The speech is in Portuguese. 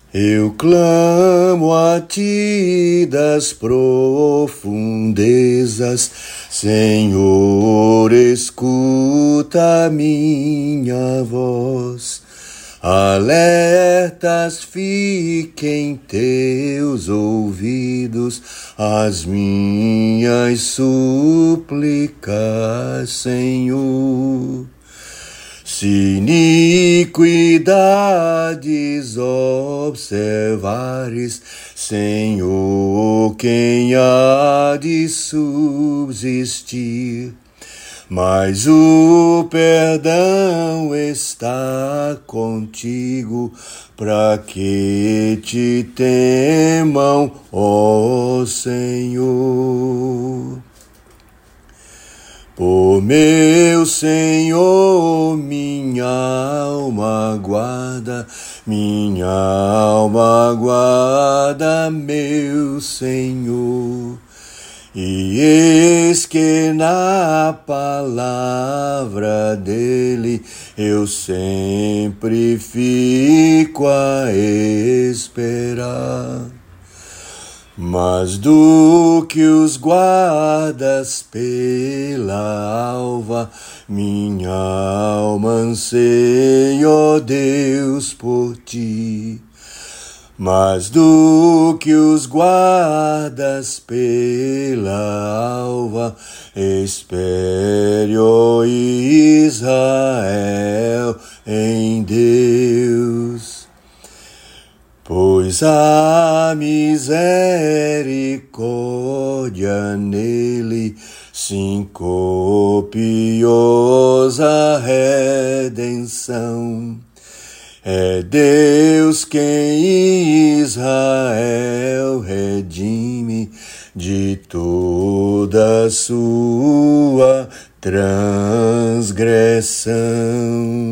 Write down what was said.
Eu clamo a ti das profundezas, Senhor, escuta minha voz. Alertas fiquem teus ouvidos às minhas súplicas, Senhor. Se iniquidades observares, Senhor, quem há de subsistir? Mas o perdão está contigo, para que te temam, ó Senhor. Por meu Senhor, minha alma guarda, meu Senhor. E eis que na palavra dele eu sempre fico a esperar. Mas do que os guardas pela alva, minha alma anseia, ó Deus, por ti. Mas do que os guardas pela alva, espere, ó Israel, em Deus. Pois a misericórdia nele, sim, copiosa redenção. É Deus quem Israel redime de toda sua transgressão.